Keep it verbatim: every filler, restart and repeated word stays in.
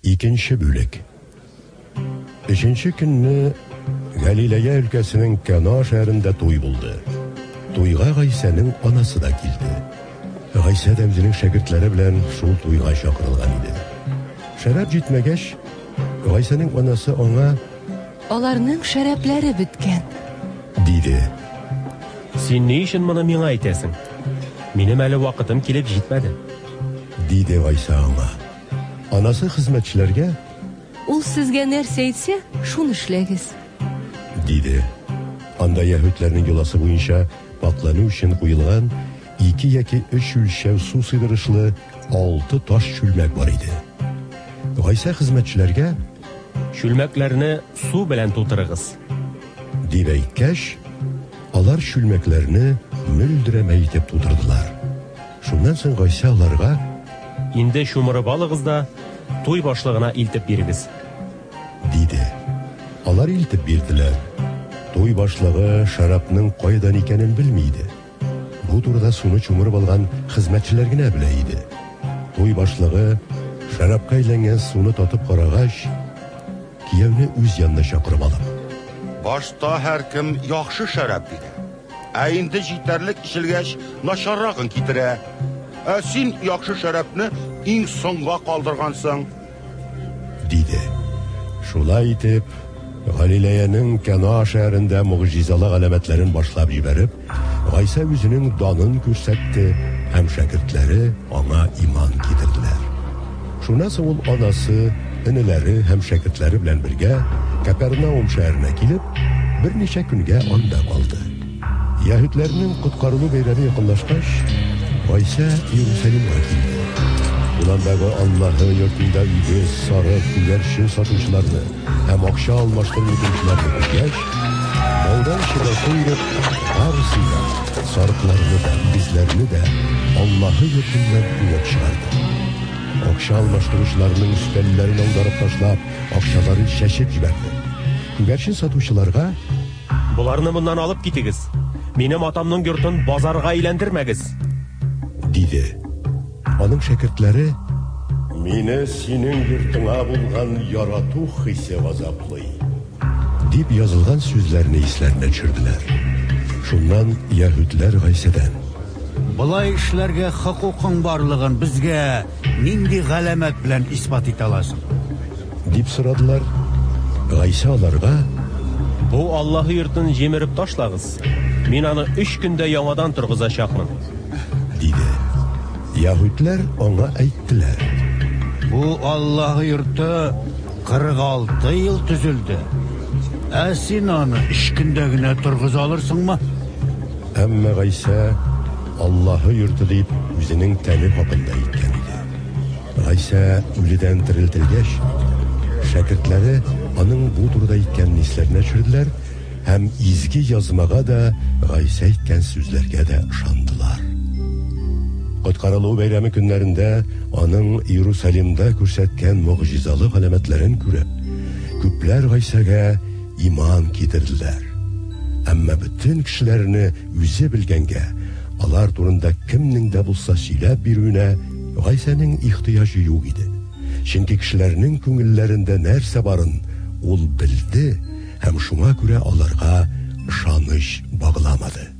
Икенче бүлек. Өченче көнне Галилея өлкәсенең Кана шәһәрендә туй булды. Туйга Гайсаның анасы да килде. Гайса да үзенең шәкертләре белән шул туйга чакырылган иде. Шәраб җитмәгәч, Гайсаның анасы аңа: "Аларның шәрәпләре беткән", диде. "Син ни өчен моны миңа әйтәсең? Минем әле вакытым килеп җитмәде", диде Гайса аңа. Анасы хезмәтчеләргә: "Ул сезгә нәрсә әйтсә, шуны эшләгез", диде. Анда яһүдләрнең йоласы буенча паклану өчен куелган ике яки өч үлчәү су сыдырышлы алты таш чүлмәк бар иде. Гайса хезмәтчеләргә: "Чүлмәкләрне су белән тутырыгыз", дип әйткәч, алар чүлмәкләрне мөлдерәмәй итеп тутырдылар. Шуннан соң Гайса аларга: "Инде шумырып алыгыз да туй башлыгына илтеп бирегез", диде. Алар илтеп бирделәр. Туй башлыгы шарапның кайдан икәнен белмиде. Бу турыда суны чумырып алган хезмәтчеләр генә белә иде. Туй башлыгы шарапка әйләнгән суны татып карагач, кияүне үз янына чакырып алып: "Башта һәркем яхшы шарап бирә. Ә инде җитәрлек ичелгәч, начаррагын китерә. Ә син яхшы шарапны иң соңга калдыргансың", диде. Шулай итеп, Галилеяның Кана шәһәрендә мугҗизалы галәмәтләрен башлап җибәреп, Гайса үзенең данын күрсәтте һәм шәкертләре аңа иман китерделәр. Шуннан соң ул анасы, энеләре һәм шәкертләре белән бергә Капернаум шәһәренә килеп, берничә көнгә анда калды. Яһүдләрнең коткарылу бәйрәме якынлашкач, Гайса Иерусалимга килде. Уландагы Аллаһы йортында үгез, сарык, күгәрчен сатучыларны һәм акча алмаштыру итүчеләрне күргәч, малдан чыга куйрып, барысына сарыкларны да, үгезләрне дә Аллаһы йортыннан куып чыгарды. Акча алмаштыручыларның өстәлләрен аударып ташлап, акчаларын чәчеп җибәрде. Күгәрчен сатучыларга: "Буларны моннан алып китегез. Минем атамның йортын базарга әйләндермәгез", диде. Аның шәкертләре: "Мине синең йортыңа булган ярату хисе газаплый", дип язылган сүзләрне исләренә төшерделәр. Шуннан яһүдләр Гайсадан: "Булай эшләргә хокукың барлыгын безгә нинди галәмәт белән исбат итә аласың?" дип сорадылар. Гайса аларга: "Бу Аллаһы йортын җимереп ташлагыз. Мин аны өч көндә яңадан торгызачакмын", диде. Яһүдләр аңа әйттеләр: "Бу Аллаһы йорты кырык алты ел төзелде. Ә син аны өч көндә генә торгыза алырсыңмы?" Әмма Гайса Аллаһы йорты дип үзенең тәне хакында әйткән иде. Гайса үледән терелтелгәч, шәкертләре аның бу турыда әйткән исләренә төшерделәр һәм изге язмага да, Гайса әйткән сүзләргә дә ышандылар. Коткарылу бәйрәме көннәрендә аның Иерусалимда күрсәткән мугҗизалы галәмәтләрен күреп, күпләр Гайсага иман китерделәр. Әмма бөтен кешеләрне үзе белгәнгә, алар турында кемнең дә булса сөйләп бирүенә Гайсаның ихтыяҗы юк иде. Чөнки кешеләрнең күңелләрендә нәрсә барын ул белде һәм шуңа күрә аларга ышаныч багламады.